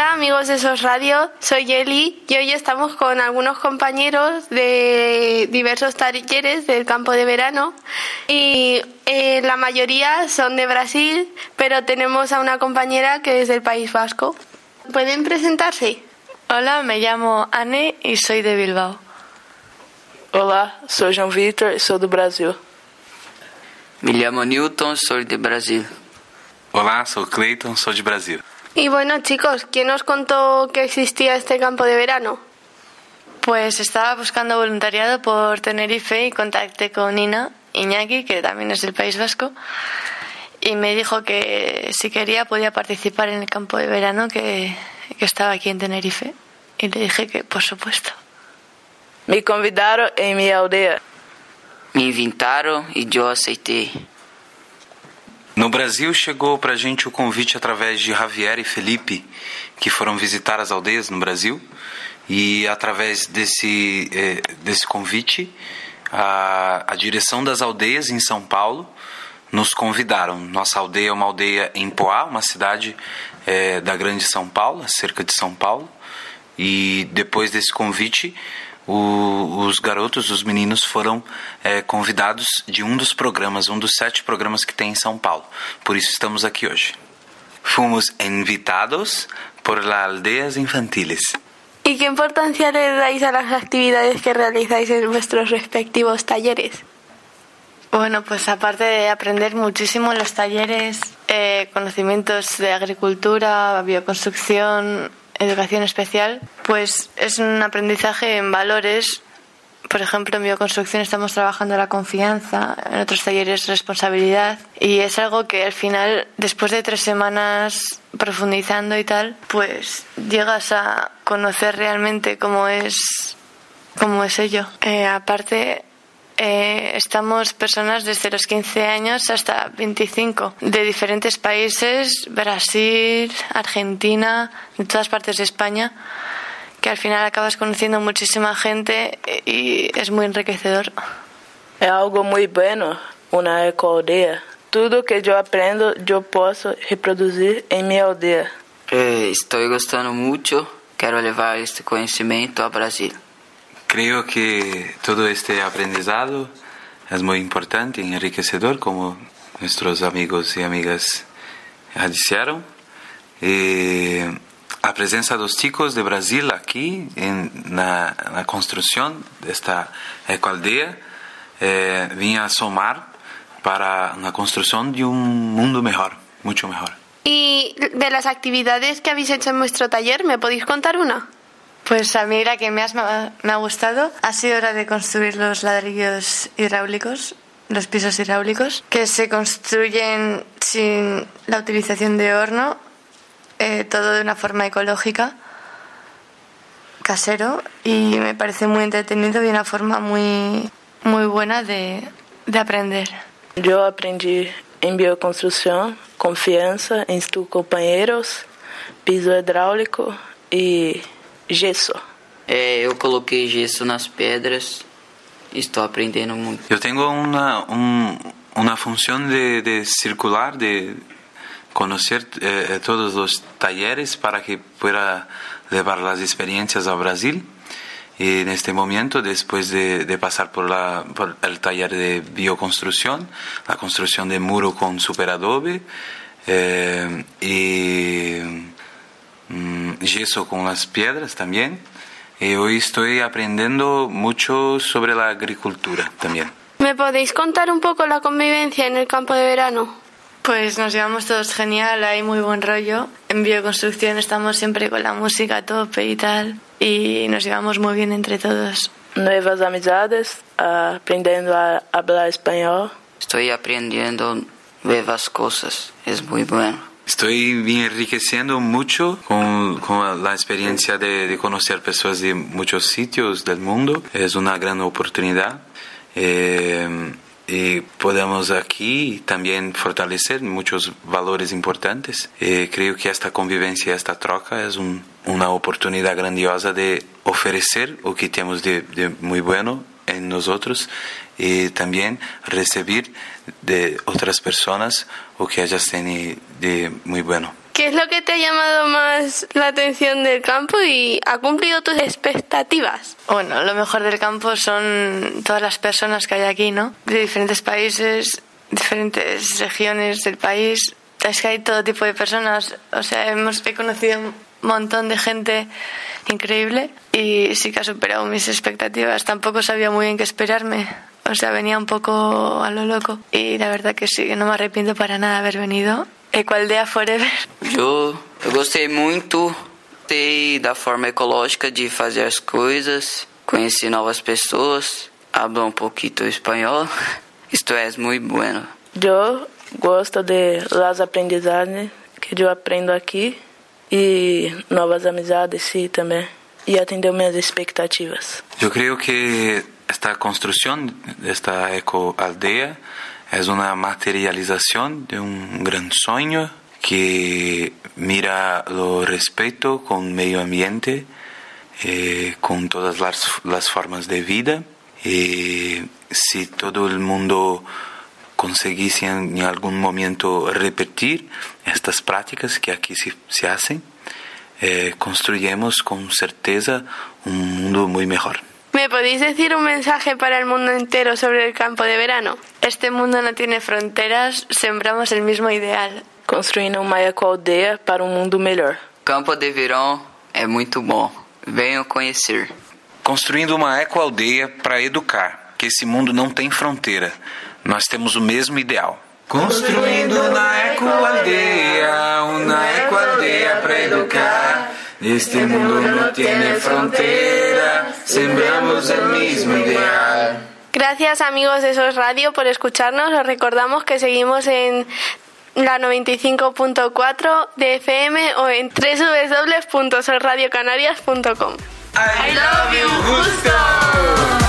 Hola amigos de SOS Radio, soy Eli y hoy estamos con algunos compañeros de diversos talleres del campo de verano y la mayoría son de Brasil, pero tenemos a una compañera que es del País Vasco. ¿Pueden presentarse? Hola, me llamo Anne y soy de Bilbao. Olá, sou João Vitor e sou do Brasil. Me llamo Newton, soy de Brasil. Olá, sou Clayton, sou de Brasil. Y bueno chicos, ¿quién os contó que existía este campo de verano? Pues estaba buscando voluntariado por Tenerife y contacté con Iñaki, que también es del País Vasco, y me dijo que si quería podía participar en el campo de verano que estaba aquí en Tenerife. Y le dije que por supuesto. Me convidaram em minha aldeia. Me invitaram e eu aceitei. No Brasil chegou pra gente o convite através de Javier e Felipe, que foram visitar as aldeias no Brasil. E através desse convite, a direção das aldeias em São Paulo nos convidaram. Nossa aldeia é uma aldeia em Poá, uma cidade da Grande São Paulo, cerca de São Paulo. E depois desse convite, os garotos, os meninos foram convidados de um dos programas, um dos 7 programas que tem em São Paulo. Por isso estamos aqui hoje. Fomos invitados por las aldeas infantiles. ¿Y qué importancia le dais a las actividades que realizáis en vuestros respectivos talleres? Bueno, pues aparte de aprender muchísimo en los talleres, conocimientos de agricultura, bioconstrucción, educación especial, pues es un aprendizaje en valores. Por ejemplo, en bioconstrucción estamos trabajando la confianza, en otros talleres responsabilidad, y es algo que al final, después de 3 semanas profundizando y tal, pues llegas a conocer realmente cómo es ello. Aparte, estamos personas desde los 15 años hasta 25 de diferentes países, Brasil, Argentina, de todas partes de España, que al final acabas conociendo muchísima gente y es muy enriquecedor. É algo muito bueno, uma ecoaldeia. Tudo que eu aprendo, eu posso reproduzir em minha aldeia. Estou gostando muito, quero levar este conhecimento ao Brasil. Creo que todo este aprendizado es muy importante y enriquecedor, como nuestros amigos y amigas ya dijeron. A presencia de los chicos de Brasil aquí en la construcción de esta ecoaldea vino a sumar para la construcción de un mundo mejor, mucho mejor. Y de las actividades que habéis hecho en vuestro taller, ¿me podéis contar una? Pues a mí la que más me ha gustado ha sido la de construir los ladrillos hidráulicos, los pisos hidráulicos, que se construyen sin la utilización de horno, todo de una forma ecológica, casero, y me parece muy entretenido y una forma muy, muy buena de aprender. Eu aprendi em bioconstrução, confiança em tus companheiros, piso hidráulico e gesso. Eu coloquei gesso nas pedras e estou aprendendo muito. Eu tenho uma função de circular, de conhecer todos os talleres para que pueda levar as experiências ao Brasil. Y en este momento, después de pasar por el taller de bioconstrucción, la construcción de muro con superadobe y yeso con las piedras también, hoy estoy aprendiendo mucho sobre la agricultura también. ¿Me podéis contar un poco la convivencia en el campo de verano? Pues nos llevamos todos genial, hay muy buen rollo. En bioconstrucción estamos siempre con la música a tope y tal, y nos llevamos muy bien entre todos. Nuevas amizades, aprendendo a hablar espanhol. Estoy aprendiendo nuevas cosas, es muy bueno. Estoy me enriqueciendo mucho con la experiencia de conocer personas de muchos sitios del mundo. Es una gran oportunidad. Y podemos aquí también fortalecer muchos valores importantes. Creo que esta convivencia, esta troca es una oportunidad grandiosa de ofrecer lo que tenemos de muy bueno en nosotros y también recibir de otras personas lo que ellas tienen de muy bueno. ¿Qué es lo que te ha llamado más la atención del campo y ha cumplido tus expectativas? Bueno, lo mejor del campo son todas las personas que hay aquí, ¿no? De diferentes países, diferentes regiones del país. Es que hay todo tipo de personas. O sea, he conocido un montón de gente increíble y sí que ha superado mis expectativas. Tampoco sabía muy bien qué esperarme. O sea, venía un poco a lo loco. Y la verdad que sí, que no me arrepiento para nada de haber venido. Ecoaldea Forever. Eu gostei muito da forma ecológica de fazer as coisas, conheci novas pessoas, hablo poquito espanhol. Esto es muy bueno. Yo gosto de las aprendizajes que yo aprendo aquí y novas amizades, sí, también. Y atendió mis expectativas. Yo creo que esta construcción de esta ecoaldea es una materialización de un gran sueño que mira lo respeto con medio ambiente, con todas las formas de vida. Si todo el mundo conseguisse en algún momento repetir estas prácticas que aquí se hacen, construiremos con certeza un mundo muy mejor. ¿Me podéis decir un mensaje para el mundo entero sobre el campo de verano? Este mundo no tiene fronteras, sembramos el mismo ideal. Construindo uma ecoaldeia para um mundo melhor. Campo de Verão é muito bom. Venham conhecer. Construindo uma ecoaldeia para educar, que esse mundo não tem fronteira. Nós temos o mesmo ideal. Construindo na ecoaldeia, uma ecoaldeia para educar. Este mundo no tiene frontera, sembramos el mismo ideal. Gracias amigos de SOS Radio por escucharnos. Os recordamos que seguimos en la 95.4 de FM o en www.sosradiocanarias.com. I love you, Justo.